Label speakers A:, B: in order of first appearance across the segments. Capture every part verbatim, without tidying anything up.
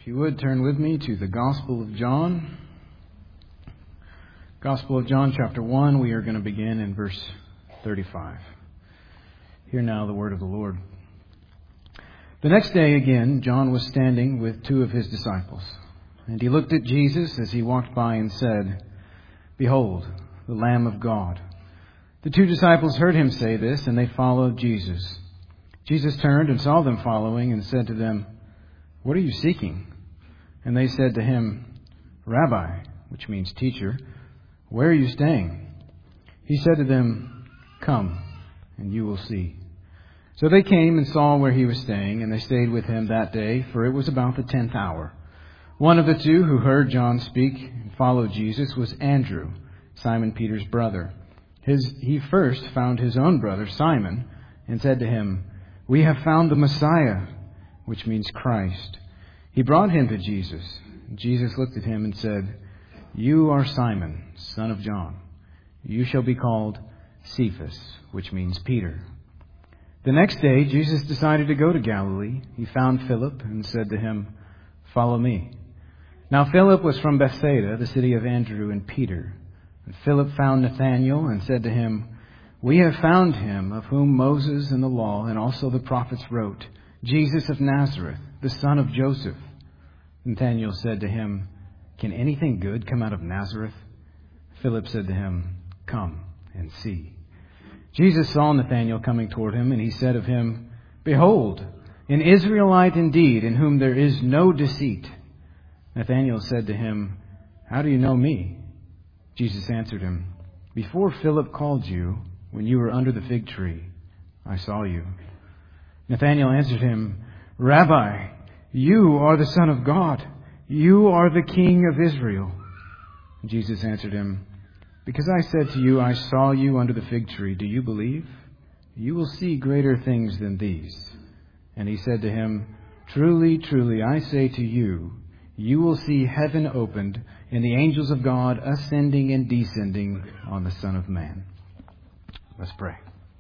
A: If you would, turn with me to the Gospel of John. Gospel of John, chapter one. We are going to begin in verse thirty-five. Hear now the word of the Lord. The next day again, John was standing with two of his disciples. And he looked at Jesus as he walked by and said, "Behold, the Lamb of God." The two disciples heard him say this, and they followed Jesus. Jesus turned and saw them following and said to them, "What are you seeking?" And they said to him, "Rabbi," which means teacher, "where are you staying?" He said to them, "Come, and you will see." So they came and saw where he was staying, and they stayed with him that day, for it was about the tenth hour. One of the two who heard John speak and followed Jesus was Andrew, Simon Peter's brother. His, he first found his own brother Simon and said to him, "We have found the Messiah," which means Christ. He brought him to Jesus. Jesus looked at him and said, "You are Simon, son of John. You shall be called Cephas," which means Peter. The next day, Jesus decided to go to Galilee. He found Philip and said to him, "Follow me." Now Philip was from Bethsaida, the city of Andrew and Peter. And Philip found Nathanael and said to him, "We have found him of whom Moses and the law and also the prophets wrote, Jesus of Nazareth, the son of Joseph." Nathanael said to him, "Can anything good come out of Nazareth?" Philip said to him, "Come and see." Jesus saw Nathanael coming toward him, and he said of him, "Behold, an Israelite indeed, in whom there is no deceit." Nathanael said to him, "How do you know me?" Jesus answered him, "Before Philip called you, when you were under the fig tree, I saw you." Nathanael answered him, "Rabbi, you are the Son of God. You are the King of Israel." Jesus answered him, "Because I said to you, I saw you under the fig tree, do you believe? You will see greater things than these." And he said to him, "Truly, truly, I say to you, you will see heaven opened and the angels of God ascending and descending on the Son of Man." Let's pray.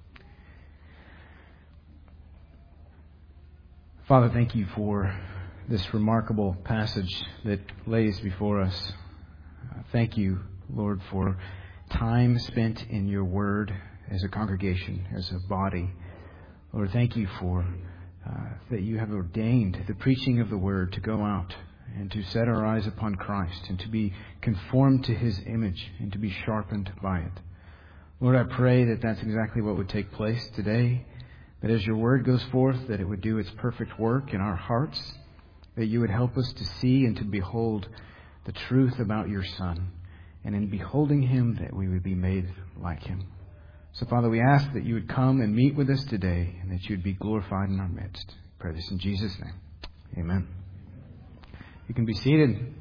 A: Father, thank you for this remarkable passage that lays before us. Uh, thank you, Lord, for time spent in your word as a congregation, as a body. Lord, thank you for uh, that you have ordained the preaching of the word to go out and to set our eyes upon Christ and to be conformed to his image and to be sharpened by it. Lord, I pray that that's exactly what would take place today, that as your word goes forth, that it would do its perfect work in our hearts, that you would help us to see and to behold the truth about your Son, and in beholding him, that we would be made like him. So, Father, we ask that you would come and meet with us today, and that you would be glorified in our midst. I pray this in Jesus' name. Amen. You can be seated.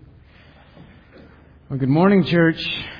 A: Well, good morning, church.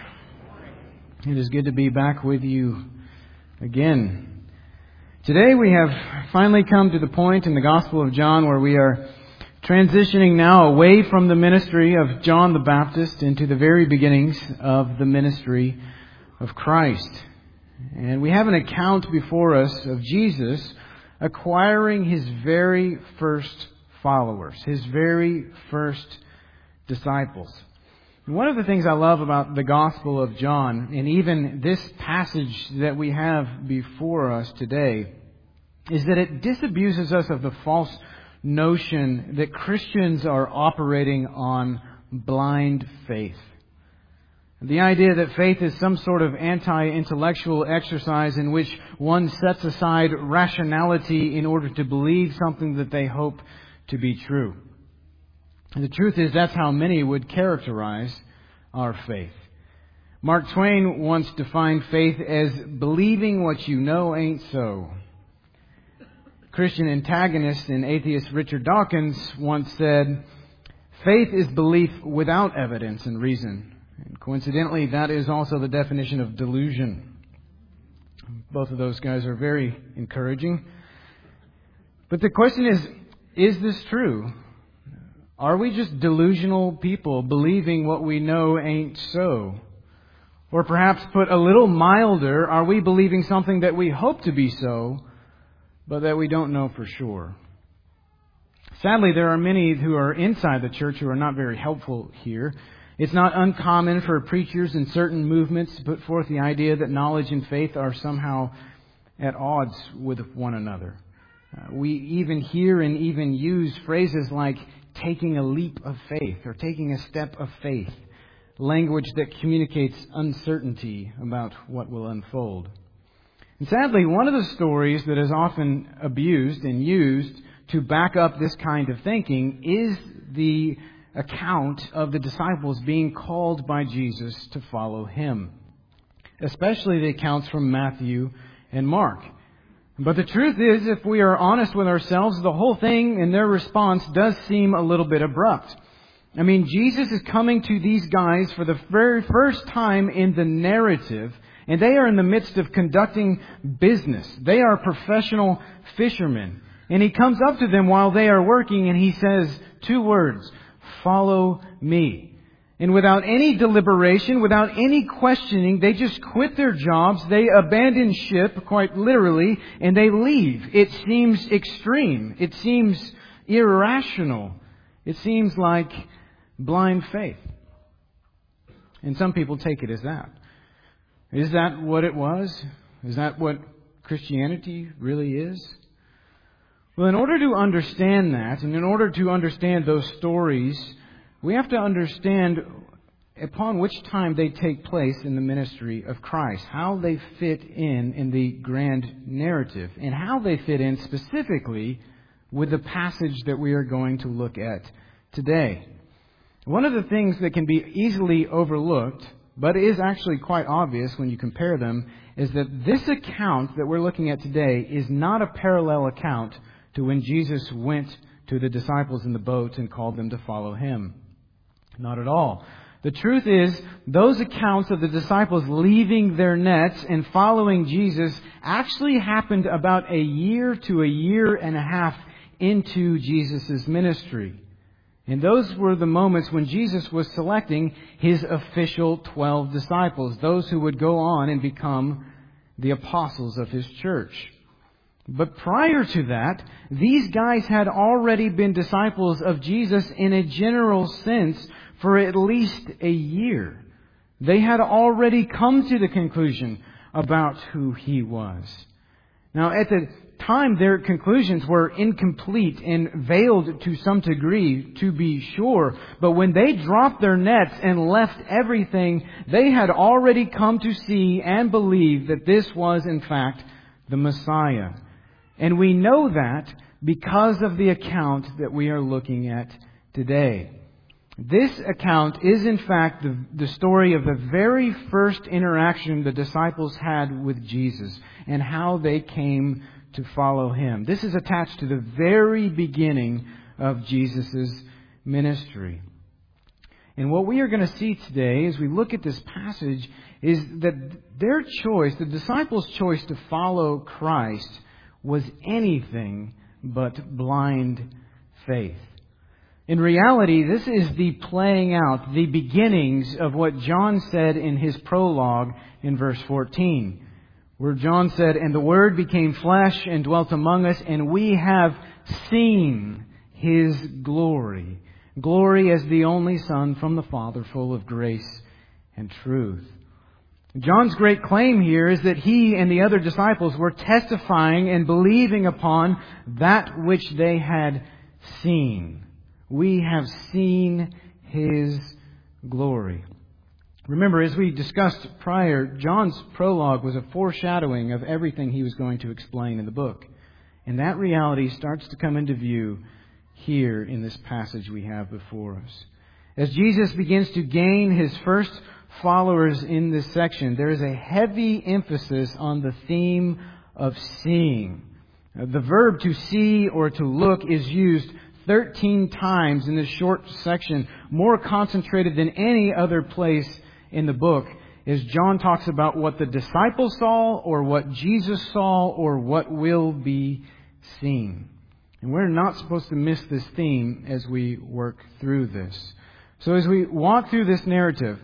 A: It is good to be back with you again. Today we have finally come to the point in the Gospel of John where we are transitioning now away from the ministry of John the Baptist into the very beginnings of the ministry of Christ. And we have an account before us of Jesus acquiring his very first followers, his very first disciples. And one of the things I love about the Gospel of John, and even this passage that we have before us today, is that it disabuses us of the false notion that Christians are operating on blind faith. The idea that faith is some sort of anti-intellectual exercise in which one sets aside rationality in order to believe something that they hope to be true. And the truth is, that's how many would characterize our faith. Mark Twain once defined faith as believing what you know ain't so. Christian antagonist and atheist Richard Dawkins once said, "Faith is belief without evidence and reason." And coincidentally, that is also the definition of delusion. Both of those guys are very encouraging. But the question is, is this true? Are we just delusional people believing what we know ain't so? Or perhaps put a little milder, are we believing something that we hope to be so, but that we don't know for sure? Sadly, there are many who are inside the church who are not very helpful here. It's not uncommon for preachers in certain movements to put forth the idea that knowledge and faith are somehow at odds with one another. Uh, we even hear and even use phrases like taking a leap of faith or taking a step of faith, language that communicates uncertainty about what will unfold. And sadly, one of the stories that is often abused and used to back up this kind of thinking is the account of the disciples being called by Jesus to follow Him, especially the accounts from Matthew and Mark. But the truth is, if we are honest with ourselves, the whole thing and their response does seem a little bit abrupt. I mean, Jesus is coming to these guys for the very first time in the narrative, and they are in the midst of conducting business. They are professional fishermen. And He comes up to them while they are working and He says two words, "Follow me." And without any deliberation, without any questioning, they just quit their jobs, they abandon ship, quite literally, and they leave. It seems extreme. It seems irrational. It seems like blind faith. And some people take it as that. Is that what it was? Is that what Christianity really is? Well, in order to understand that, and in order to understand those stories, we have to understand upon which time they take place in the ministry of Christ, how they fit in in the grand narrative, and how they fit in specifically with the passage that we are going to look at today. One of the things that can be easily overlooked, but is actually quite obvious when you compare them, is that this account that we're looking at today is not a parallel account to when Jesus went to the disciples in the boat and called them to follow Him. Not at all. The truth is, those accounts of the disciples leaving their nets and following Jesus actually happened about a year to a year and a half into Jesus' ministry. And those were the moments when Jesus was selecting His official twelve disciples, those who would go on and become the apostles of His church. But prior to that, these guys had already been disciples of Jesus in a general sense for at least a year. They had already come to the conclusion about who He was. Now, at the time, their conclusions were incomplete and veiled to some degree, to be sure. But when they dropped their nets and left everything, they had already come to see and believe that this was, in fact, the Messiah. And we know that because of the account that we are looking at today. This account is, in fact, the, the story of the very first interaction the disciples had with Jesus and how they came to follow Him. This is attached to the very beginning of Jesus' ministry. And what we are going to see today as we look at this passage is that their choice, the disciples' choice to follow Christ, was anything but blind faith. In reality, this is the playing out, the beginnings of what John said in his prologue in verse fourteen, where John said, "And the Word became flesh and dwelt among us, and we have seen His glory. Glory as the only Son from the Father, full of grace and truth." John's great claim here is that he and the other disciples were testifying and believing upon that which they had seen. We have seen His glory. Remember, as we discussed prior, John's prologue was a foreshadowing of everything he was going to explain in the book. And that reality starts to come into view here in this passage we have before us. As Jesus begins to gain His first followers in this section, there is a heavy emphasis on the theme of seeing. The verb to see or to look is used thirteen times in this short section, more concentrated than any other place in the book, as John talks about what the disciples saw or what Jesus saw or what will be seen. And we're not supposed to miss this theme as we work through this. So as we walk through this narrative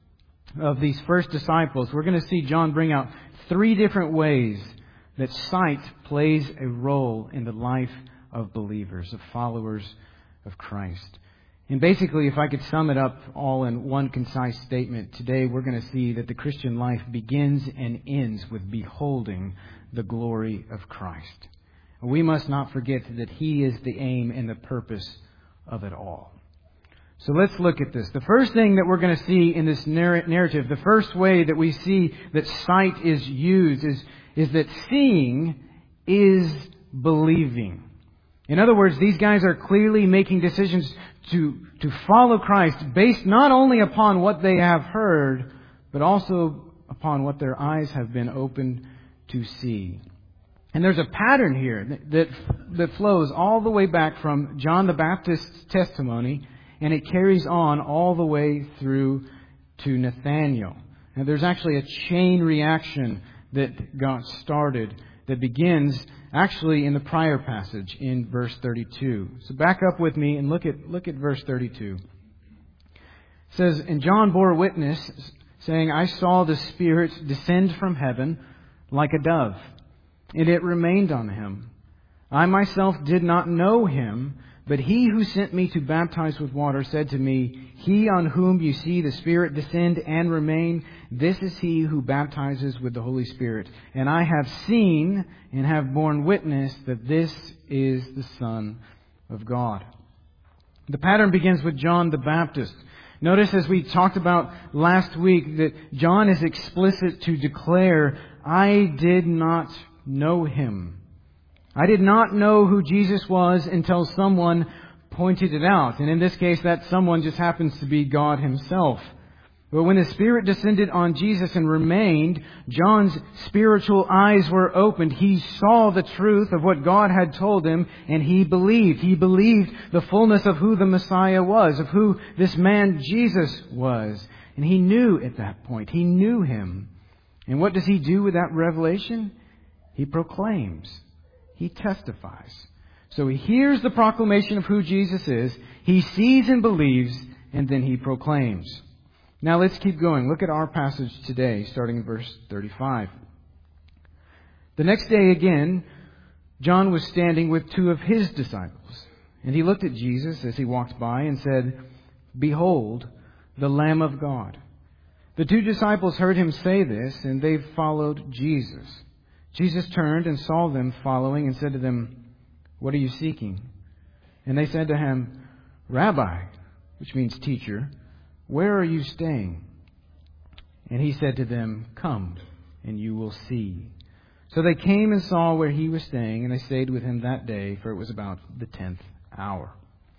A: of these first disciples, we're going to see John bring out three different ways that sight plays a role in the life of believers, of followers of Christ. And basically, if I could sum it up all in one concise statement, today we're going to see that the Christian life begins and ends with beholding the glory of Christ. We must not forget that He is the aim and the purpose of it all. So let's look at this. The first thing that we're going to see in this narrative, the first way that we see that sight is used is, is that seeing is believing. In other words, these guys are clearly making decisions to, to follow Christ based not only upon what they have heard, but also upon what their eyes have been opened to see. And there's a pattern here that, that, that flows all the way back from John the Baptist's testimony, and it carries on all the way through to Nathanael. Now, there's actually a chain reaction that got started that begins actually in the prior passage in verse thirty-two. So back up with me and look at look at verse thirty-two. It says, "And John bore witness, saying, I saw the Spirit descend from heaven like a dove, and it remained on him. I myself did not know him, but he who sent me to baptize with water said to me, He on whom you see the Spirit descend and remain, this is he who baptizes with the Holy Spirit. And I have seen and have borne witness that this is the Son of God." The pattern begins with John the Baptist. Notice, as we talked about last week, that John is explicit to declare, I did not know him. I did not know who Jesus was until someone pointed it out. And in this case, that someone just happens to be God Himself. But when the Spirit descended on Jesus and remained, John's spiritual eyes were opened. He saw the truth of what God had told him, and he believed. He believed the fullness of who the Messiah was, of who this man Jesus was. And he knew at that point. He knew Him. And what does he do with that revelation? He proclaims. He testifies. So he hears the proclamation of who Jesus is, he sees and believes, and then he proclaims. Now let's keep going. Look at our passage today, starting in verse thirty-five. "The next day again, John was standing with two of his disciples, and he looked at Jesus as he walked by and said, Behold, the Lamb of God. The two disciples heard him say this, and they followed Jesus. Jesus turned and saw them following and said to them, What are you seeking? And they said to him, Rabbi, which means teacher, where are you staying? And he said to them, Come, and you will see. So they came and saw where he was staying, and they stayed with him that day, for it was about the tenth hour."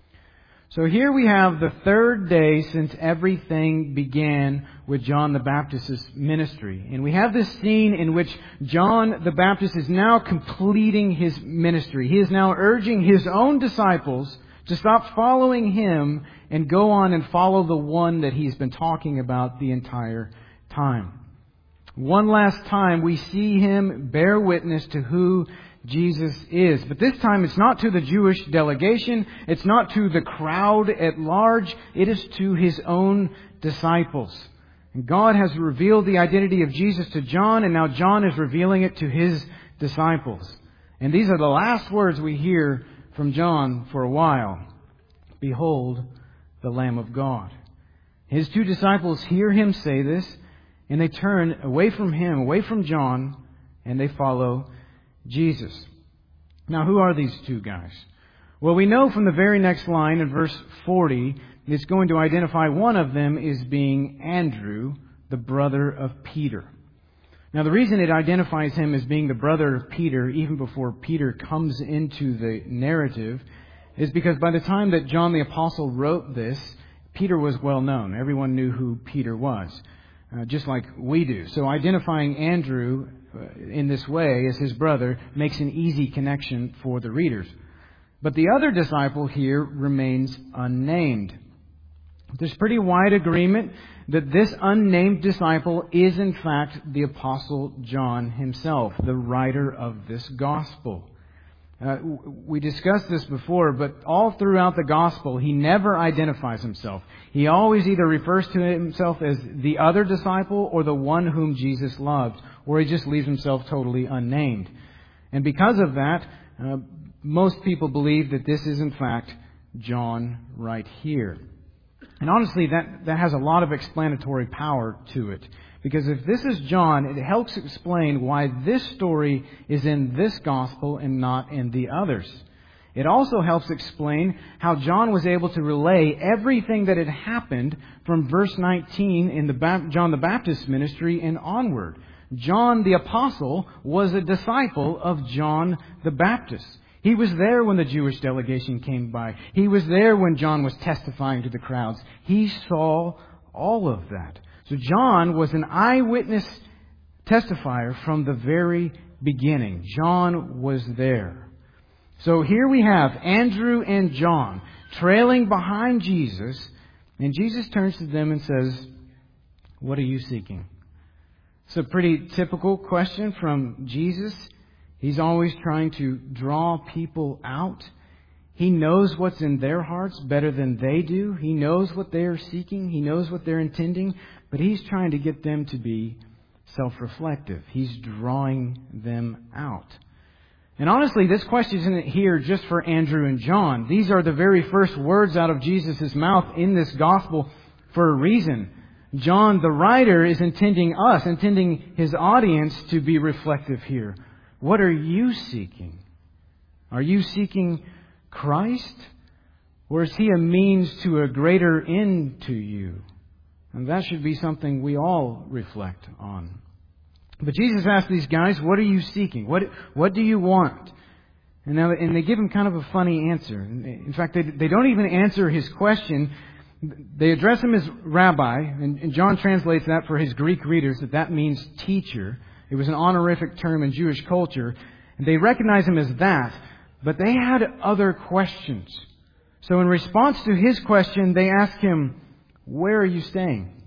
A: So here we have the third day since everything began with John the Baptist's ministry. And we have this scene in which John the Baptist is now completing his ministry. He is now urging his own disciples to stop following him and go on and follow the one that he's been talking about the entire time. One last time we see him bear witness to who Jesus is. But this time it's not to the Jewish delegation. It's not to the crowd at large. It is to his own disciples. And God has revealed the identity of Jesus to John, and now John is revealing it to his disciples. And these are the last words we hear from John for a while. Behold, the Lamb of God. His two disciples hear him say this, and they turn away from him, away from John, and they follow Jesus. Now, who are these two guys? Well, we know from the very next line in verse forty, it's going to identify one of them as being Andrew, the brother of Peter. Now, the reason it identifies him as being the brother of Peter, even before Peter comes into the narrative, is because by the time that John the Apostle wrote this, Peter was well known. Everyone knew who Peter was, uh, just like we do. So identifying Andrew in this way as his brother makes an easy connection for the readers. But the other disciple here remains unnamed. There's pretty wide agreement that this unnamed disciple is in fact the Apostle John himself, the writer of this gospel. Uh, we discussed this before, but all throughout the gospel, he never identifies himself. He always either refers to himself as the other disciple or the one whom Jesus loved, or he just leaves himself totally unnamed. And because of that, uh, most people believe that this is in fact John right here. And honestly, that, that has a lot of explanatory power to it. Because if this is John, it helps explain why this story is in this gospel and not in the others. It also helps explain how John was able to relay everything that had happened from verse nineteen in the John the Baptist's ministry and onward. John the Apostle was a disciple of John the Baptist. He was there when the Jewish delegation came by. He was there when John was testifying to the crowds. He saw all of that. So John was an eyewitness testifier from the very beginning. John was there. So here we have Andrew and John trailing behind Jesus, and Jesus turns to them and says, "What are you seeking?" It's a pretty typical question from Jesus. He's always trying to draw people out. He knows what's in their hearts better than they do. He knows what they are seeking. He knows what they're intending. But He's trying to get them to be self-reflective. He's drawing them out. And honestly, this question isn't here just for Andrew and John. These are the very first words out of Jesus' mouth in this gospel for a reason. John, the writer, is intending us, intending his audience to be reflective here. What are you seeking? Are you seeking Christ? Or is He a means to a greater end to you? And that should be something we all reflect on. But Jesus asked these guys, what are you seeking? What what do you want? And, now, and they give him kind of a funny answer. In fact, they, they don't even answer his question. They address him as rabbi, and, and John translates that for his Greek readers, that that means teacher. It was an honorific term in Jewish culture. And they recognize him as that. But they had other questions. So in response to his question, they ask him, where are you staying?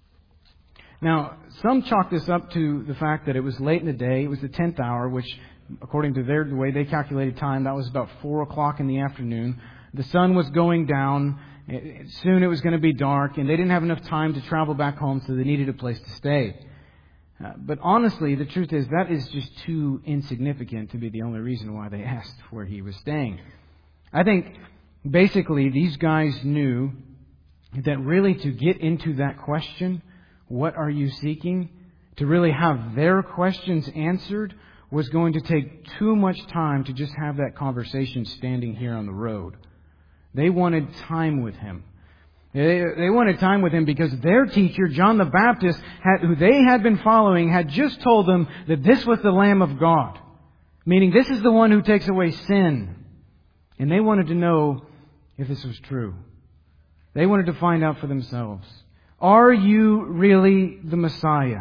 A: Now, some chalk this up to the fact that it was late in the day. It was the tenth hour, which, according to their the way they calculated time, that was about four o'clock in the afternoon. The sun was going down. Soon it was going to be dark, and they didn't have enough time to travel back home, so they needed a place to stay. Uh, but honestly, the truth is that is just too insignificant to be the only reason why they asked where he was staying. I think basically these guys knew that really to get into that question, what are you seeking, to really have their questions answered was going to take too much time to just have that conversation standing here on the road. They wanted time with him. They, they wanted time with him because their teacher, John the Baptist, had, who they had been following, had just told them that this was the Lamb of God. Meaning this is the one who takes away sin. And they wanted to know if this was true. They wanted to find out for themselves. Are you really the Messiah?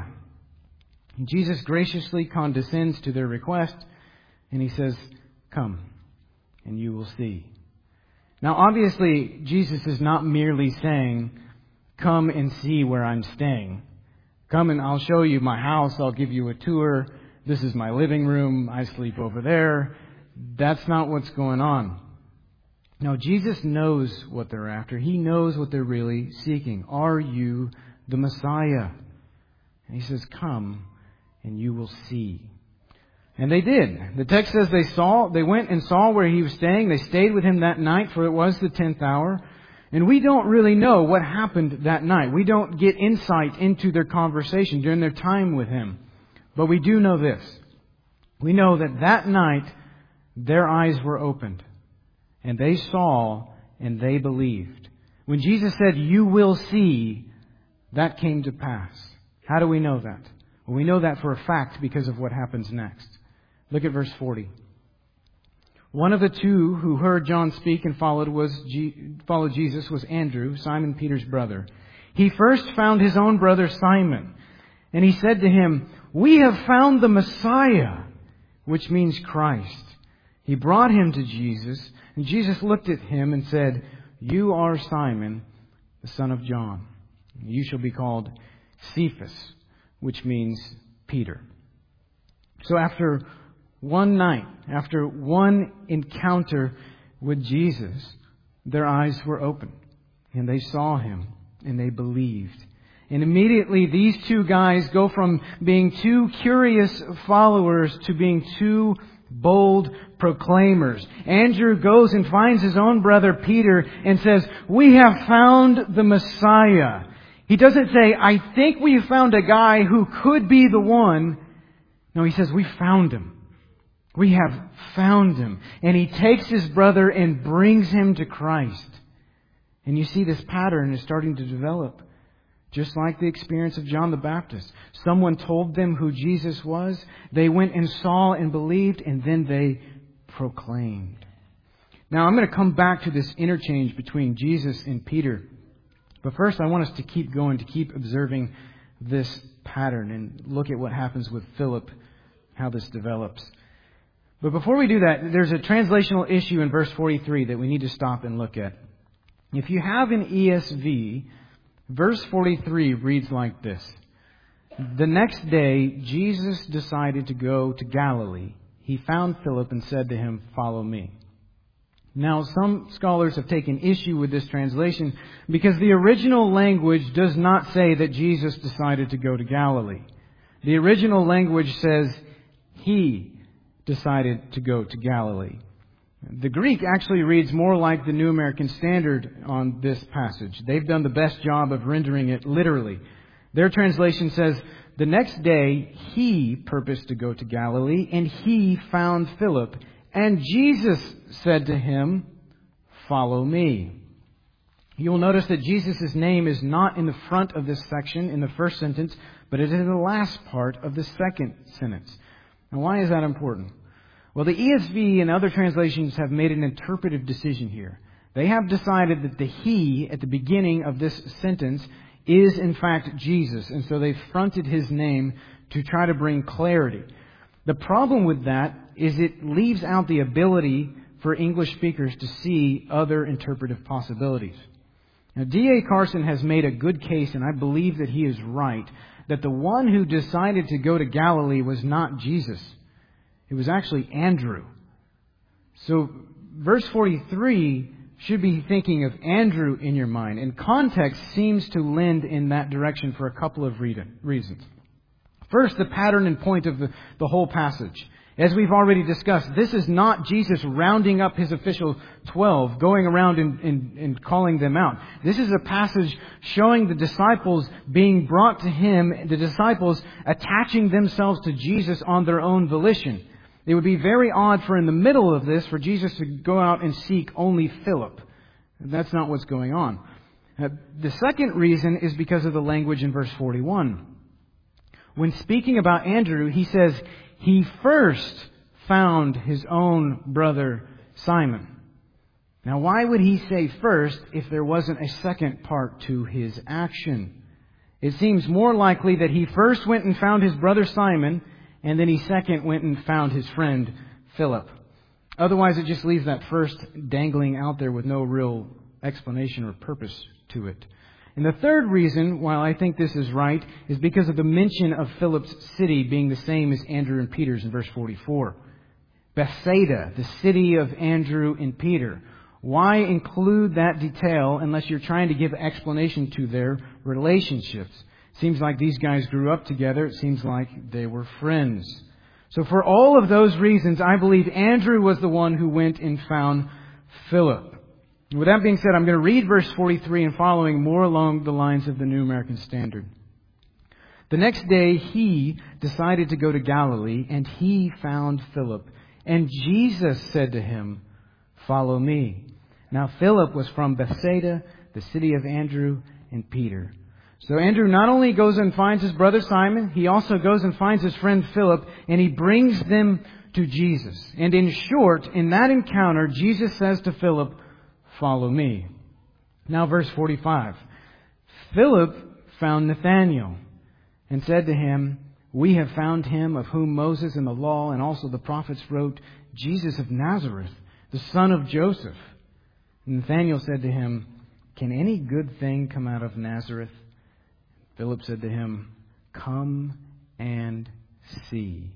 A: And Jesus graciously condescends to their request, and He says, come, and you will see. Now, obviously, Jesus is not merely saying, come and see where I'm staying. Come and I'll show you my house. I'll give you a tour. This is my living room. I sleep over there. That's not what's going on. No, Jesus knows what they're after. He knows what they're really seeking. Are you the Messiah? And He says, come and you will see. And they did. The text says they saw, they went and saw where He was staying. They stayed with Him that night, for it was the tenth hour. And we don't really know what happened that night. We don't get insight into their conversation during their time with Him. But we do know this. We know that that night, their eyes were opened. And they saw and they believed. When Jesus said, you will see, that came to pass. How do we know that? Well, we know that for a fact because of what happens next. Look at verse forty. One of the two who heard John speak and followed was G- followed Jesus was Andrew, Simon Peter's brother. He first found his own brother Simon, and he said to him, we have found the Messiah, which means Christ. He brought him to Jesus, and Jesus looked at him and said, you are Simon, the son of John. You shall be called Cephas, which means Peter. So after one night, after one encounter with Jesus, their eyes were opened, and they saw Him, and they believed. And immediately these two guys go from being two curious followers to being two bold proclaimers. Andrew goes and finds his own brother Peter and says, "We have found the Messiah." He doesn't say, "I think we found a guy who could be the one." No, he says, "We found him. We have found him." And he takes his brother and brings him to Christ. And you see this pattern is starting to develop. Just like the experience of John the Baptist. Someone told them who Jesus was. They went and saw and believed, and then they proclaimed. Now I'm going to come back to this interchange between Jesus and Peter. But first I want us to keep going, to keep observing this pattern and look at what happens with Philip, how this develops. But before we do that, there's a translational issue in verse forty-three that we need to stop and look at. If you have an E S V, verse forty-three reads like this. "The next day, Jesus decided to go to Galilee. He found Philip and said to him, 'Follow me.'" Now, some scholars have taken issue with this translation because the original language does not say that Jesus decided to go to Galilee. The original language says he decided to go to Galilee. The Greek actually reads more like the New American Standard on this passage. They've done the best job of rendering it literally. Their translation says, "The next day he purposed to go to Galilee, and he found Philip. And Jesus said to him, 'Follow me.'" You will notice that Jesus' name is not in the front of this section in the first sentence, but it is in the last part of the second sentence. Now, why is that important? Well, the E S V and other translations have made an interpretive decision here. They have decided that the he at the beginning of this sentence is in fact Jesus, and so they've fronted his name to try to bring clarity. The problem with that is it leaves out the ability for English speakers to see other interpretive possibilities. Now, D A Carson has made a good case, and I believe that he is right, that the one who decided to go to Galilee was not Jesus. It was actually Andrew. So verse forty-three should be thinking of Andrew in your mind. And context seems to lend in that direction for a couple of reasons. First, the pattern and point of the, the whole passage. As we've already discussed, this is not Jesus rounding up his official twelve, going around and, and, and calling them out. This is a passage showing the disciples being brought to him, the disciples attaching themselves to Jesus on their own volition. It would be very odd for in the middle of this for Jesus to go out and seek only Philip. That's not what's going on. Uh, the second reason is because of the language in verse forty-one. When speaking about Andrew, he says, he first found his own brother Simon. Now, why would he say first if there wasn't a second part to his action? It seems more likely that he first went and found his brother Simon, and then he second went and found his friend Philip. Otherwise, it just leaves that first dangling out there with no real explanation or purpose to it. And the third reason, while I think this is right, is because of the mention of Philip's city being the same as Andrew and Peter's in verse forty-four. Bethsaida, the city of Andrew and Peter. Why include that detail unless you're trying to give explanation to their relationships? Seems like these guys grew up together. It seems like they were friends. So for all of those reasons, I believe Andrew was the one who went and found Philip. With that being said, I'm going to read verse forty-three and following more along the lines of the New American Standard. The next day he decided to go to Galilee, and he found Philip. And Jesus said to him, "Follow me." Now Philip was from Bethsaida, the city of Andrew and Peter. So Andrew not only goes and finds his brother Simon, he also goes and finds his friend Philip, and he brings them to Jesus. And in short, in that encounter, Jesus says to Philip, "Follow me." Now verse forty-five. Philip found Nathanael and said to him, "We have found him of whom Moses and the law and also the prophets wrote, Jesus of Nazareth, the son of Joseph." And Nathanael said to him, "Can any good thing come out of Nazareth?" Philip said to him, "Come and see."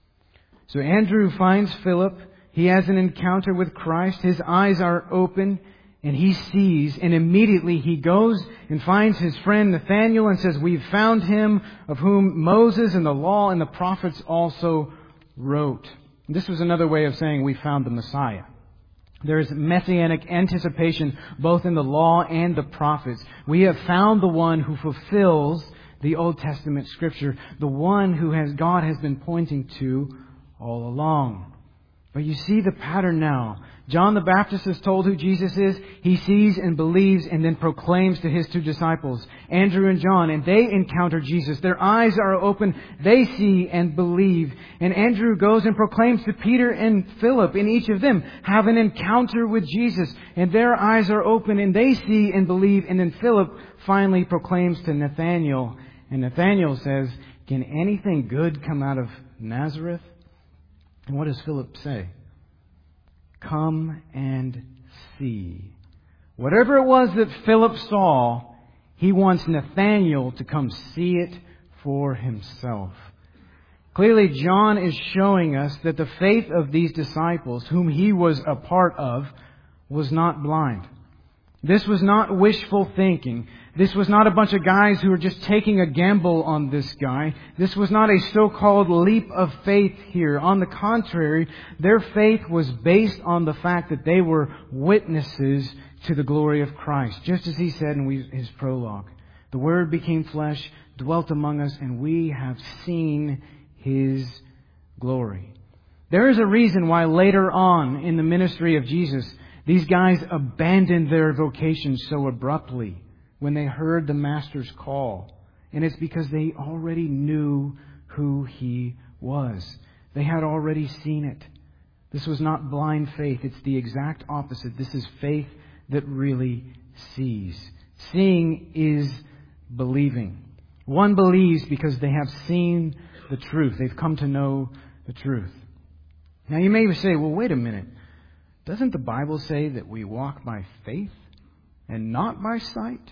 A: So Andrew finds Philip. He has an encounter with Christ. His eyes are open and he sees, and immediately he goes and finds his friend Nathanael and says, "We've found him of whom Moses and the law and the prophets also wrote." This was another way of saying we found the Messiah. There is messianic anticipation both in the law and the prophets. We have found the one who fulfills the Old Testament Scripture, the one who has God has been pointing to all along. But you see the pattern now. John the Baptist is told who Jesus is. He sees and believes and then proclaims to his two disciples, Andrew and John, and they encounter Jesus. Their eyes are open. They see and believe. And Andrew goes and proclaims to Peter and Philip, and each of them have an encounter with Jesus. And their eyes are open and they see and believe. And then Philip finally proclaims to Nathanael. And Nathanael says, can anything good come out of Nazareth? And what does Philip say? Come and see. Whatever it was that Philip saw, he wants Nathanael to come see it for himself. Clearly, John is showing us that the faith of these disciples, whom he was a part of, was not blind. This was not wishful thinking. This was not a bunch of guys who were just taking a gamble on this guy. This was not a so-called leap of faith here. On the contrary, their faith was based on the fact that they were witnesses to the glory of Christ. Just as he said in his prologue, the Word became flesh, dwelt among us, and we have seen His glory. There is a reason why later on in the ministry of Jesus, these guys abandoned their vocation so abruptly when they heard the Master's call. And it's because they already knew who He was. They had already seen it. This was not blind faith. It's the exact opposite. This is faith that really sees. Seeing is believing. One believes because they have seen the truth. They've come to know the truth. Now you may say, well, wait a minute. Doesn't the Bible say that we walk by faith and not by sight?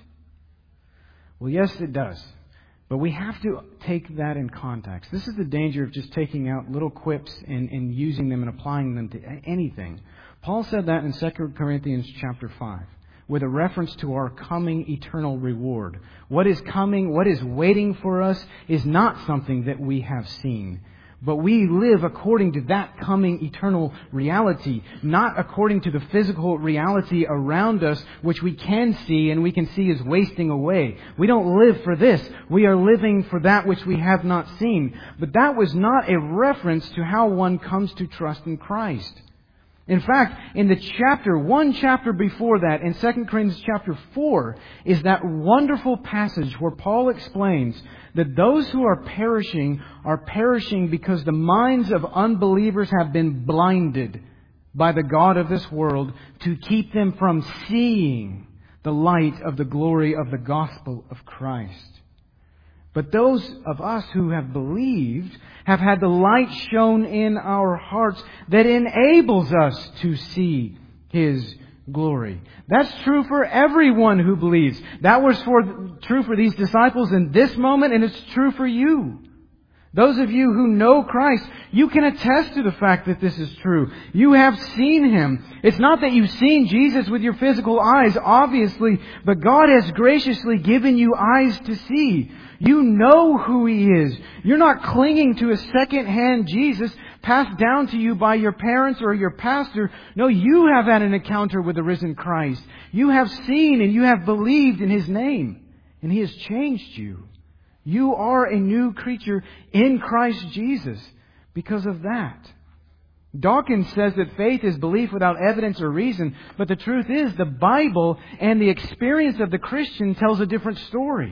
A: Well, yes, it does. But we have to take that in context. This is the danger of just taking out little quips and, and using them and applying them to anything. Paul said that in Second Corinthians chapter five, with a reference to our coming eternal reward. What is coming, what is waiting for us, is not something that we have seen. But we live according to that coming eternal reality, not according to the physical reality around us, which we can see and we can see is wasting away. We don't live for this. We are living for that which we have not seen. But that was not a reference to how one comes to trust in Christ. In fact, in the chapter, one chapter before that, in Second Corinthians chapter four, is that wonderful passage where Paul explains that those who are perishing are perishing because the minds of unbelievers have been blinded by the God of this world to keep them from seeing the light of the glory of the gospel of Christ. But those of us who have believed have had the light shone in our hearts that enables us to see His glory. That's true for everyone who believes. That was for, true for these disciples in this moment, and it's true for you. Those of you who know Christ, you can attest to the fact that this is true. You have seen Him. It's not that you've seen Jesus with your physical eyes, obviously, but God has graciously given you eyes to see. You know who He is. You're not clinging to a second-hand Jesus passed down to you by your parents or your pastor. No, you have had an encounter with the risen Christ. You have seen and you have believed in His name, and He has changed you. You are a new creature in Christ Jesus because of that. Dawkins says that faith is belief without evidence or reason, but the truth is the Bible and the experience of the Christian tells a different story.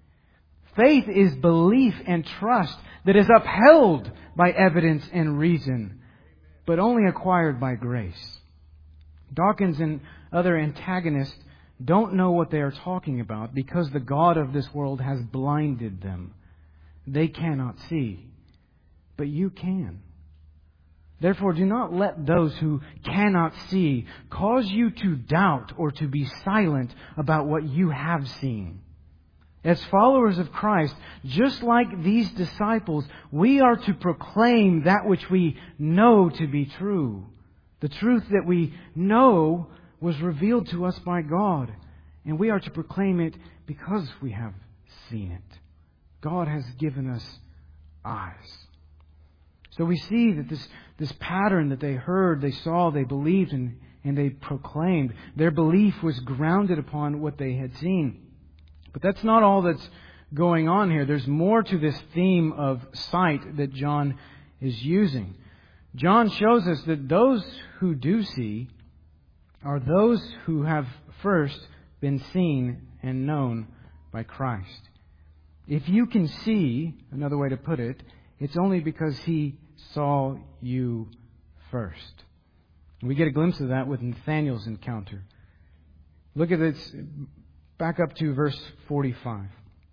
A: Faith is belief and trust that is upheld by evidence and reason, but only acquired by grace. Dawkins and other antagonists don't know what they are talking about because the God of this world has blinded them. They cannot see, but you can. Therefore, do not let those who cannot see cause you to doubt or to be silent about what you have seen. As followers of Christ, just like these disciples, we are to proclaim that which we know to be true. The truth that we know was revealed to us by God. And we are to proclaim it because we have seen it. God has given us eyes. So we see that this, this pattern that they heard, they saw, they believed, and, and they proclaimed. Their belief was grounded upon what they had seen. But that's not all that's going on here. There's more to this theme of sight that John is using. John shows us that those who do see are those who have first been seen and known by Christ. If you can see, another way to put it, it's only because He saw you first. We get a glimpse of that with Nathanael's encounter. Look at this, back up to verse forty-five.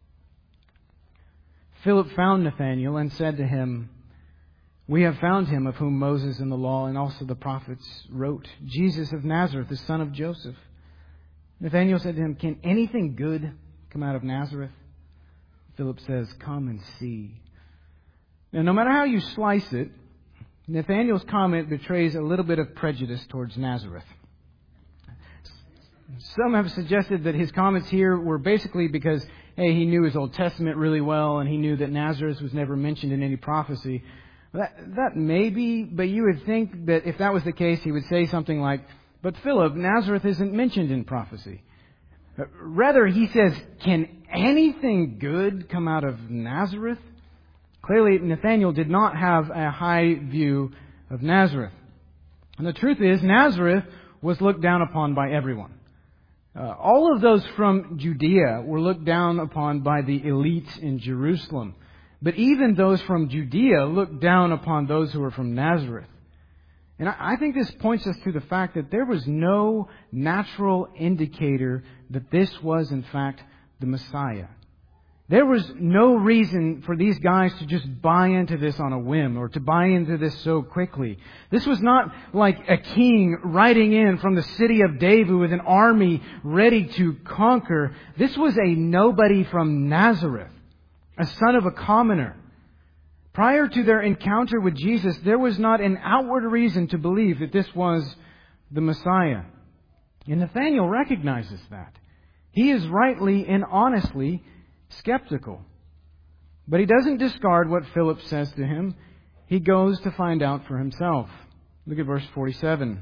A: Philip found Nathanael and said to him, "We have found him of whom Moses in the law and also the prophets wrote, Jesus of Nazareth, the son of Joseph." Nathanael said to him, "Can anything good come out of Nazareth?" Philip says, "Come and see." Now, no matter how you slice it, Nathanael's comment betrays a little bit of prejudice towards Nazareth. Some have suggested that his comments here were basically because, hey, he knew his Old Testament really well and he knew that Nazareth was never mentioned in any prophecy. That, that may be, but you would think that if that was the case, he would say something like, "But Philip, Nazareth isn't mentioned in prophecy." Rather, he says, "Can anything good come out of Nazareth?" Clearly, Nathanael did not have a high view of Nazareth. And the truth is, Nazareth was looked down upon by everyone. Uh, all of those from Judea were looked down upon by the elites in Jerusalem. But even those from Judea looked down upon those who were from Nazareth. And I, I think this points us to the fact that there was no natural indicator that this was, in fact, the Messiah. There was no reason for these guys to just buy into this on a whim or to buy into this so quickly. This was not like a king riding in from the city of David with an army ready to conquer. This was a nobody from Nazareth, a son of a commoner. Prior to their encounter with Jesus, there was not an outward reason to believe that this was the Messiah. And Nathanael recognizes that. He is rightly and honestly skeptical. But he doesn't discard what Philip says to him. He goes to find out for himself. Look at verse forty-seven.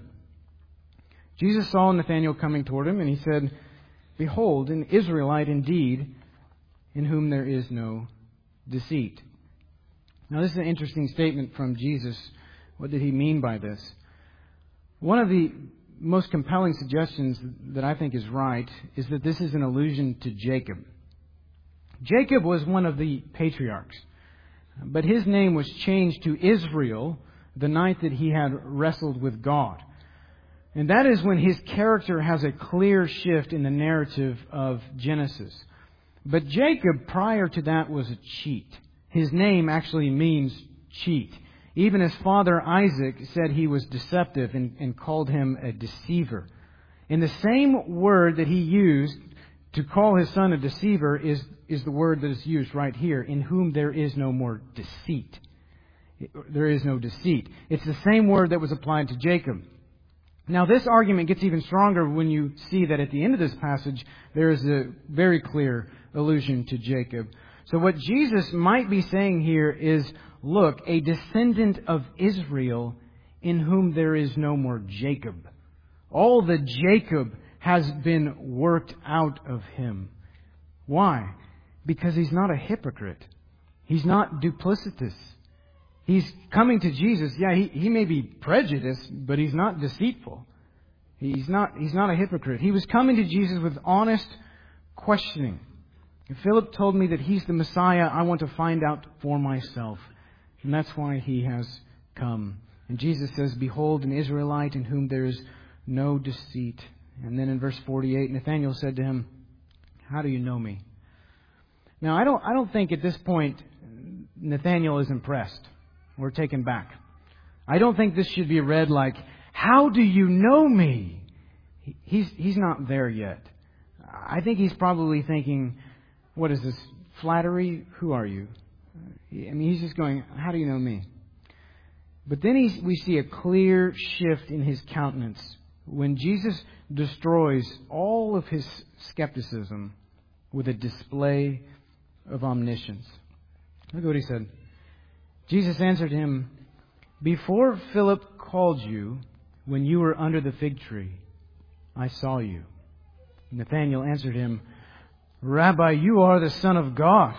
A: Jesus saw Nathanael coming toward him, and he said, "Behold, an Israelite indeed, in whom there is no deceit." Now, this is an interesting statement from Jesus. What did he mean by this? One of the most compelling suggestions that I think is right is that this is an allusion to Jacob. Jacob was one of the patriarchs, but his name was changed to Israel the night that he had wrestled with God. And that is when his character has a clear shift in the narrative of Genesis. But Jacob, prior to that, was a cheat. His name actually means cheat. Even his father Isaac said he was deceptive and, and called him a deceiver. And the same word that he used to call his son a deceiver is, is the word that is used right here, in whom there is no more deceit. There is no deceit. It's the same word that was applied to Jacob. Now, this argument gets even stronger when you see that at the end of this passage, there is a very clear allusion to Jacob. So what Jesus might be saying here is, look, a descendant of Israel in whom there is no more Jacob. All the Jacob has been worked out of him. Why? Because he's not a hypocrite. He's not duplicitous. He's coming to Jesus. Yeah, he, he may be prejudiced, but he's not deceitful. He's not, he's not a hypocrite. He was coming to Jesus with honest questioning. And Philip told me that he's the Messiah. I want to find out for myself. And that's why he has come. And Jesus says, "Behold, an Israelite in whom there is no deceit." And then in verse forty-eight, Nathanael said to him, "How do you know me?" Now, I don't, I don't think at this point Nathanael is impressed or taken back. I don't think this should be read like, "How do you know me?" He's, he's not there yet. I think he's probably thinking, what is this, flattery? Who are you? I mean, he's just going, "How do you know me?" But then he's, we see a clear shift in his countenance when Jesus destroys all of his skepticism with a display of omniscience. Look at what he said. Jesus answered him, Before Philip called you, when you were under the fig tree, I saw you." Nathanael answered him, "Rabbi, you are the Son of God.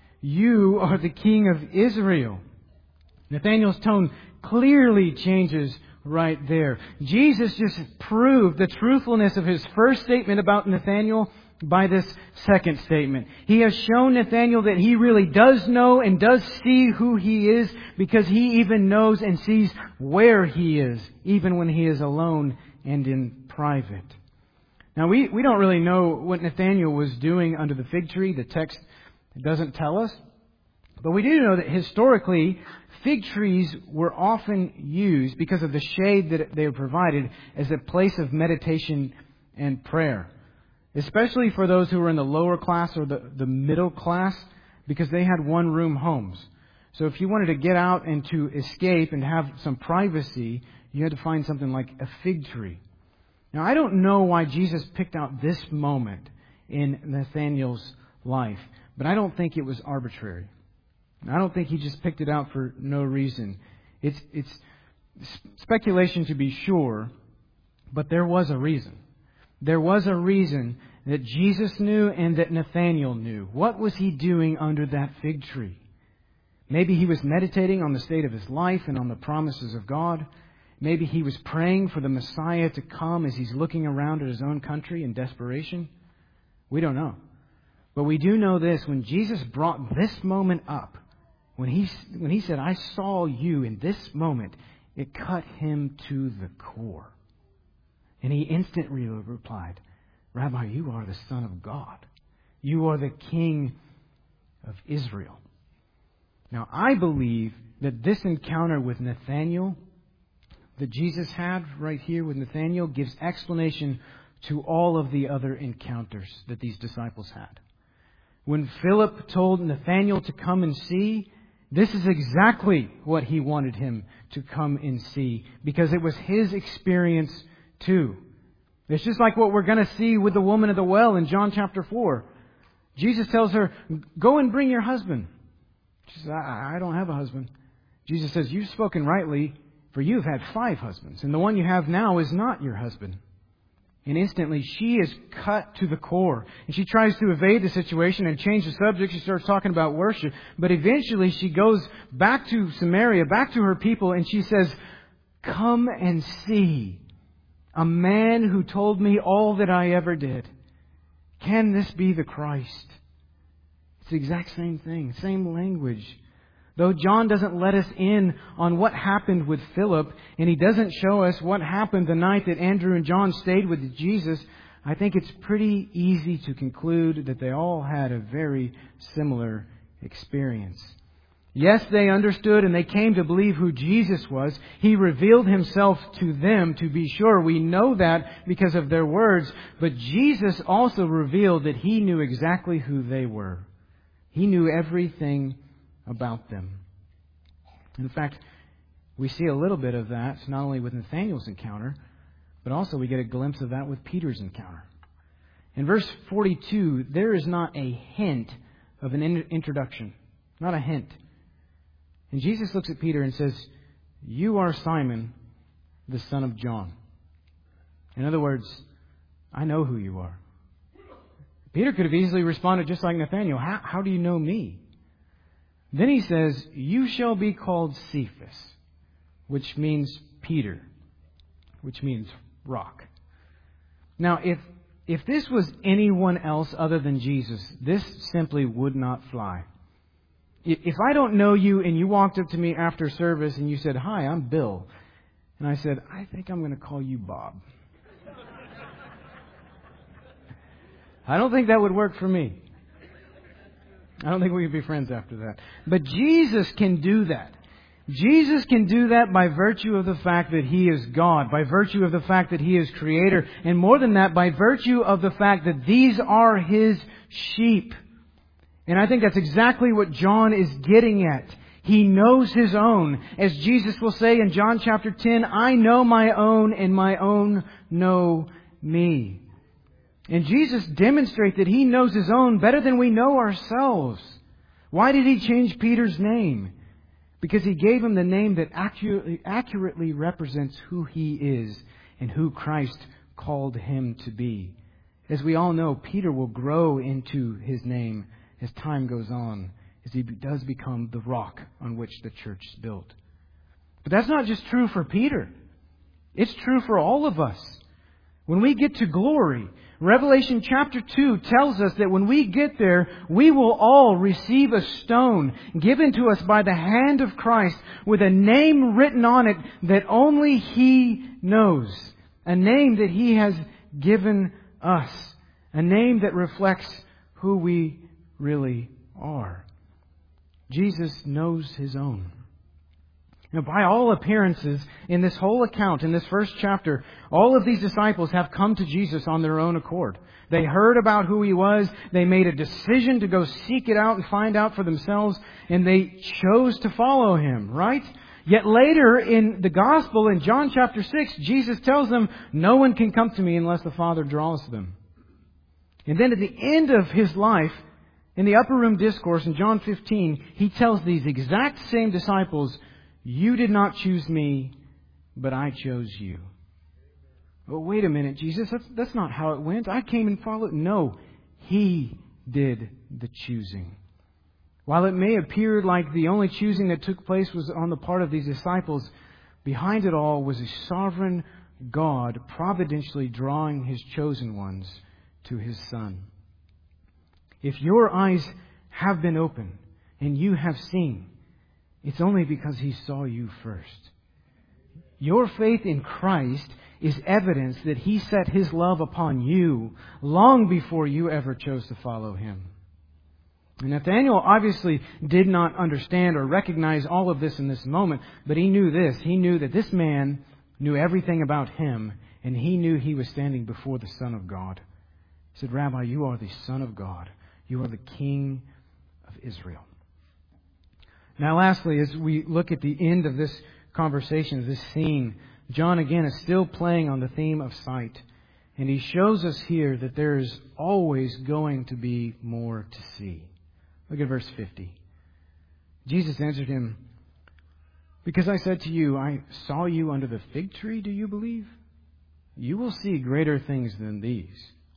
A: You are the King of Israel." Nathanael's tone clearly changes right there. Jesus just proved the truthfulness of his first statement about Nathanael by this second statement. He has shown Nathanael that he really does know and does see who he is, because he even knows and sees where he is, even when he is alone and in private. Now, we, we don't really know what Nathanael was doing under the fig tree. The text doesn't tell us. But we do know that historically, fig trees were often used, because of the shade that they provided, as a place of meditation and prayer. Especially for those who were in the lower class or the, the middle class, because they had one-room homes. So if you wanted to get out and to escape and have some privacy, you had to find something like a fig tree. Now, I don't know why Jesus picked out this moment in Nathanael's life, but I don't think it was arbitrary. I don't think he just picked it out for no reason. It's, it's speculation to be sure, but there was a reason. There was a reason that Jesus knew and that Nathanael knew. What was he doing under that fig tree? Maybe he was meditating on the state of his life and on the promises of God. Maybe he was praying for the Messiah to come as he's looking around at his own country in desperation. We don't know. But we do know this: when Jesus brought this moment up, when he, when he said, "I saw you," in this moment, it cut him to the core. And he instantly replied, "Rabbi, you are the Son of God. You are the King of Israel." Now, I believe that this encounter with Nathanael that Jesus had right here with Nathanael gives explanation to all of the other encounters that these disciples had. When Philip told Nathanael to come and see, this is exactly what he wanted him to come and see, because it was his experience too. It's just like what we're going to see with the woman at the well in John chapter four. Jesus tells her, "Go and bring your husband." She says, I, I don't have a husband. Jesus says, "You've spoken rightly, for you have had five husbands, and the one you have now is not your husband." And instantly she is cut to the core. And she tries to evade the situation and change the subject. She starts talking about worship. But eventually she goes back to Samaria, back to her people, and she says, "Come and see a man who told me all that I ever did. Can this be the Christ?" It's the exact same thing, same language. Though John doesn't let us in on what happened with Philip, and he doesn't show us what happened the night that Andrew and John stayed with Jesus, I think it's pretty easy to conclude that they all had a very similar experience. Yes, they understood and they came to believe who Jesus was. He revealed Himself to them, to be sure. We know that because of their words. But Jesus also revealed that He knew exactly who they were. He knew everything about them. In fact, we see a little bit of that not only with Nathanael's encounter, but also we get a glimpse of that with Peter's encounter. In verse forty-two, there is not a hint of an in- introduction. Not a hint. And Jesus looks at Peter and says, "You are Simon, the son of John." In other words, I know who you are. Peter could have easily responded just like Nathanael, how, how do you know me? Then he says, "You shall be called Cephas," which means Peter, which means rock. Now, if if this was anyone else other than Jesus, this simply would not fly. If I don't know you and you walked up to me after service and you said, "Hi, I'm Bill," and I said, "I think I'm going to call you Bob," I don't think that would work for me. I don't think we could be friends after that. But Jesus can do that. Jesus can do that by virtue of the fact that He is God, by virtue of the fact that He is Creator, and more than that, by virtue of the fact that these are His sheep. And I think that's exactly what John is getting at. He knows His own. As Jesus will say in John chapter ten, "I know my own and my own know me." And Jesus demonstrates that He knows His own better than we know ourselves. Why did He change Peter's name? because He gave him the name that accurately, accurately represents who he is and who Christ called him to be. As we all know, Peter will grow into his name as time goes on, as he does become the rock on which the church is built. But that's not just true for Peter. It's true for all of us. When we get to glory, Revelation chapter two tells us that when we get there, we will all receive a stone given to us by the hand of Christ with a name written on it that only He knows. A name that He has given us. A name that reflects who we really are. Jesus knows His own. Now, by all appearances, in this whole account, in this first chapter, all of these disciples have come to Jesus on their own accord. They heard about who He was. They made a decision to go seek it out and find out for themselves. And they chose to follow Him, right? Yet later in the Gospel, in John chapter six, Jesus tells them, no one can come to me unless the Father draws them. And then at the end of His life, in the upper room discourse in John fifteen, He tells these exact same disciples, you did not choose me, but I chose you. Oh, wait a minute, Jesus, that's, that's not how it went. I came and followed. No, He did the choosing. While it may appear like the only choosing that took place was on the part of these disciples, behind it all was a sovereign God providentially drawing His chosen ones to His Son. If your eyes have been opened and you have seen, it's only because He saw you first. Your faith in Christ is evidence that He set His love upon you long before you ever chose to follow Him. And Nathanael obviously did not understand or recognize all of this in this moment, but he knew this. He knew that this man knew everything about him, and he knew he was standing before the Son of God. He said, Rabbi, you are the Son of God. You are the King of Israel. Now, lastly, as we look at the end of this conversation, this scene, John again is still playing on the theme of sight. And he shows us here that there is always going to be more to see. Look at verse fifty. Jesus answered him, because I said to you, I saw you under the fig tree, do you believe? You will see greater things than these.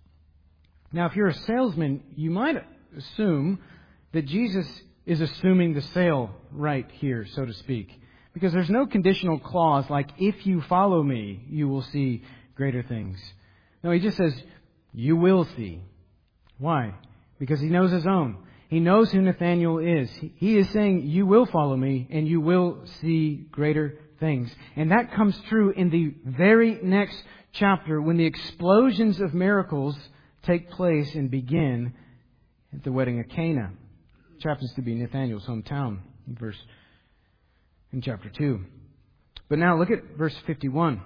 A: Now, if you're a salesman, you might assume that Jesus is assuming the sale right here, so to speak. Because there's no conditional clause like, if you follow me, you will see greater things. No, He just says, you will see. Why? Because He knows His own. He knows who Nathanael is. He is saying, you will follow me and you will see greater things. And that comes true in the very next chapter when the explosions of miracles take place and begin at the wedding of Cana. Which happens to be Nathanael's hometown in verse in chapter two. But now look at verse fifty-one.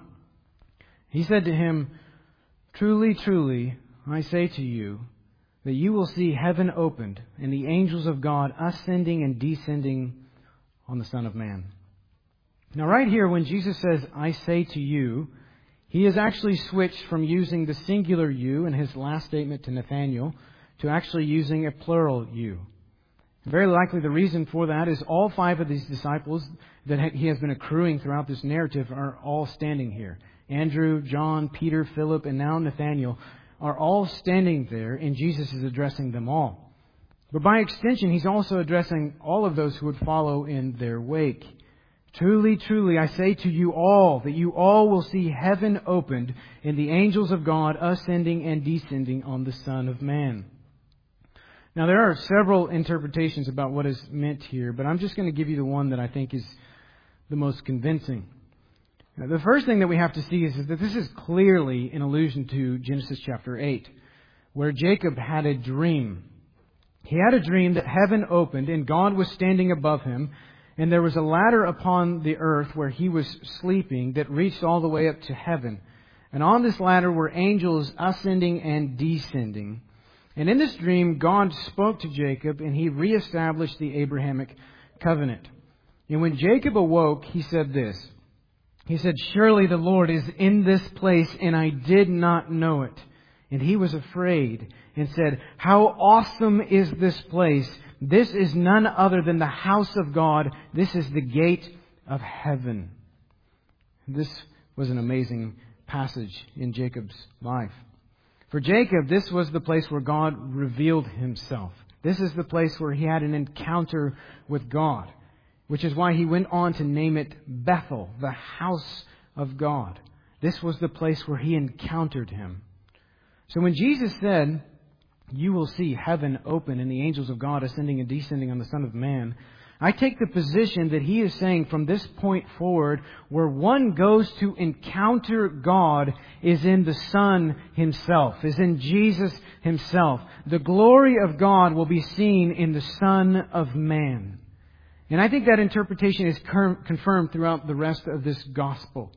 A: He said to him, truly, truly, I say to you, that you will see heaven opened and the angels of God ascending and descending on the Son of Man. Now right here, when Jesus says, I say to you, He has actually switched from using the singular you in His last statement to Nathanael to actually using a plural you. Very likely the reason for that is all five of these disciples that He has been accruing throughout this narrative are all standing here. Andrew, John, Peter, Philip, and now Nathanael are all standing there, and Jesus is addressing them all. But by extension, He's also addressing all of those who would follow in their wake. Truly, truly, I say to you all that you all will see heaven opened and the angels of God ascending and descending on the Son of Man. Now, there are several interpretations about what is meant here, but I'm just going to give you the one that I think is the most convincing. Now, the first thing that we have to see is that this is clearly an allusion to Genesis chapter eight, where Jacob had a dream. He had a dream that heaven opened and God was standing above him, and there was a ladder upon the earth where he was sleeping that reached all the way up to heaven. And on this ladder were angels ascending and descending. And in this dream, God spoke to Jacob and He reestablished the Abrahamic covenant. And when Jacob awoke, he said this. He said, surely the Lord is in this place, and I did not know it. And he was afraid and said, how awesome is this place, This is none other than the house of God. This is the gate of heaven. This was an amazing passage in Jacob's life. For Jacob, this was the place where God revealed Himself. This is the place where he had an encounter with God, which is why he went on to name it Bethel, the house of God. This was the place where he encountered Him. So when Jesus said, "You will see heaven open and the angels of God ascending and descending on the Son of Man," I take the position that He is saying from this point forward, where one goes to encounter God is in the Son Himself, is in Jesus Himself. The glory of God will be seen in the Son of Man. And I think that interpretation is confirmed throughout the rest of this gospel.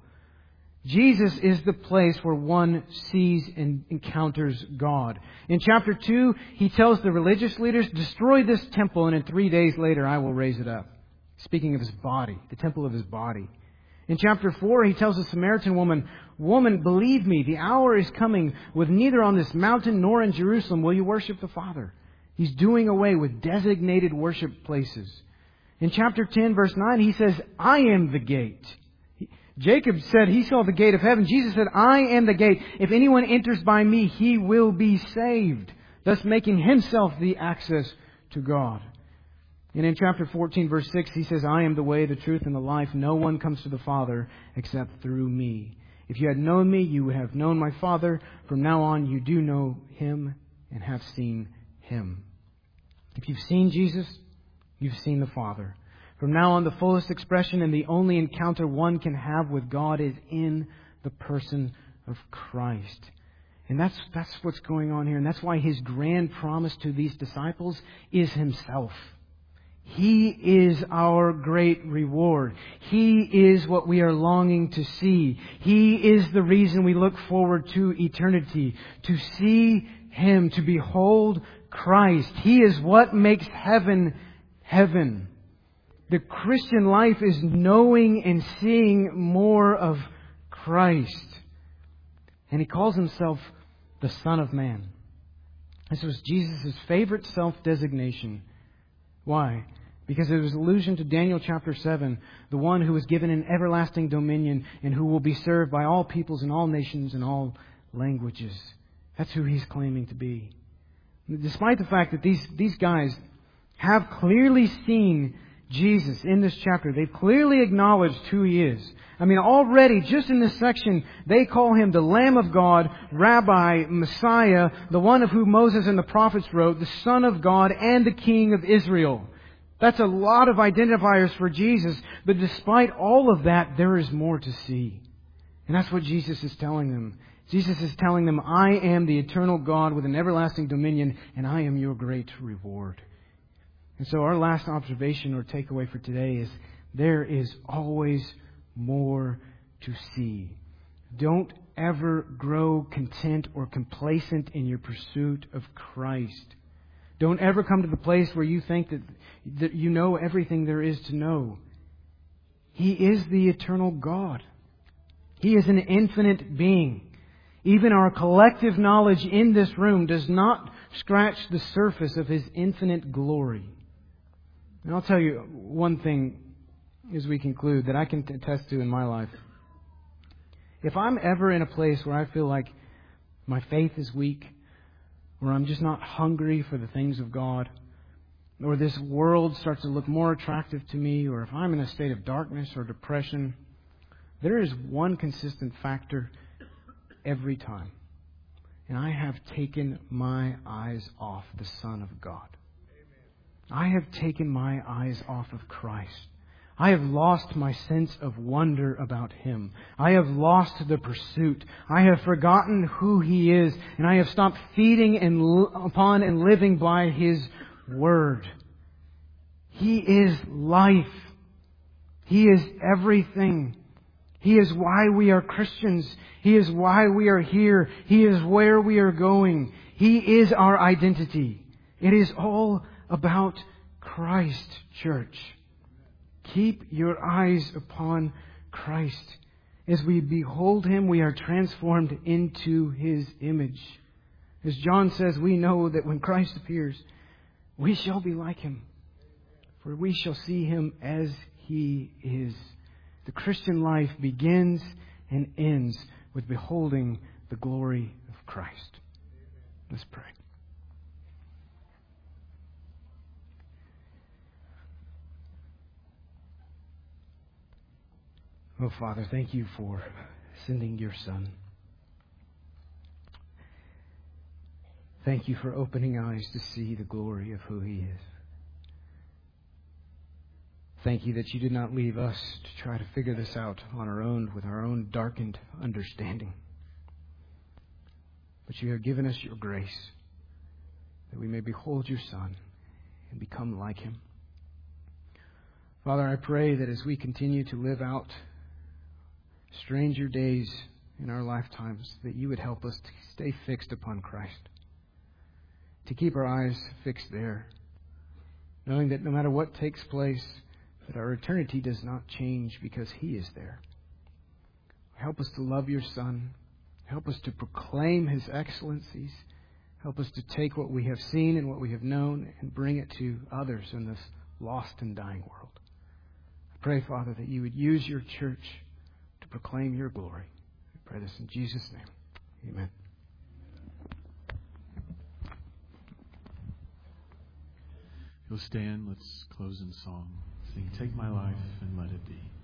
A: Jesus is the place where one sees and encounters God. In chapter two, He tells the religious leaders, "Destroy this temple, and in three days later I will raise it up." Speaking of His body, the temple of His body. In chapter four, He tells the Samaritan woman, "Woman, believe me, the hour is coming when neither on this mountain nor in Jerusalem will you worship the Father." He's doing away with designated worship places. In chapter ten, verse nine, He says, "I am the gate." Jacob said he saw the gate of heaven. Jesus said, "I am the gate. If anyone enters by me, he will be saved," thus making Himself the access to God. And in chapter fourteen, verse six, He says, "I am the way, the truth, and the life. No one comes to the Father except through me. If you had known me, you would have known my Father. From now on, you do know Him and have seen Him." If you've seen Jesus, you've seen the Father. From now on, the fullest expression and the only encounter one can have with God is in the person of Christ. And that's, that's what's going on here. And that's why His grand promise to these disciples is Himself. He is our great reward. He is what we are longing to see. He is the reason we look forward to eternity. To see Him, to behold Christ. He is what makes heaven heaven. The Christian life is knowing and seeing more of Christ. And He calls Himself the Son of Man. This was Jesus' favorite self-designation. Why? Because it was allusion to Daniel chapter seven, the one who was given an everlasting dominion and who will be served by all peoples and all nations and all languages. That's who He's claiming to be. Despite the fact that these, these guys have clearly seen Jesus in this chapter, they've clearly acknowledged who He is. I mean, already, just in this section, they call Him the Lamb of God, Rabbi, Messiah, the one of whom Moses and the prophets wrote, the Son of God, and the King of Israel. That's a lot of identifiers for Jesus, but despite all of that, there is more to see. And that's what Jesus is telling them. Jesus is telling them, "I am the eternal God with an everlasting dominion, and I am your great reward." And so our last observation or takeaway for today is there is always more to see. Don't ever grow content or complacent in your pursuit of Christ. Don't ever come to the place where you think that, that you know everything there is to know. He is the eternal God. He is an infinite being. Even our collective knowledge in this room does not scratch the surface of His infinite glory. And I'll tell you one thing as we conclude that I can attest to in my life. If I'm ever in a place where I feel like my faith is weak, where I'm just not hungry for the things of God, or this world starts to look more attractive to me, or if I'm in a state of darkness or depression, there is one consistent factor every time. And I have taken my eyes off the Son of God. I have taken my eyes off of Christ. I have lost my sense of wonder about Him. I have lost the pursuit. I have forgotten who He is, and I have stopped feeding and upon and living by His Word. He is life. He is everything. He is why we are Christians. He is why we are here. He is where we are going. He is our identity. It is all about Christ, church. Keep your eyes upon Christ. As we behold Him, we are transformed into His image. As John says, we know that when Christ appears, we shall be like him, for we shall see him as he is. The Christian life begins and ends with beholding the glory of Christ. Let's pray. Oh, Father, thank you for sending your Son. Thank you for opening eyes to see the glory of who he is. Thank you that you did not leave us to try to figure this out on our own with our own darkened understanding. But you have given us your grace that we may behold your Son and become like him. Father, I pray that as we continue to live out stranger days in our lifetimes, that you would help us to stay fixed upon Christ, to keep our eyes fixed there, knowing that no matter what takes place, that our eternity does not change because he is there. Help us to love your Son. Help us to proclaim his excellencies. Help us to take what we have seen and what we have known and bring it to others in this lost and dying world. I pray, Father, that you would use your church to proclaim your glory. I pray this in Jesus' name. Amen.
B: You'll stand. Let's close in song. Sing, "Take my life and let it be."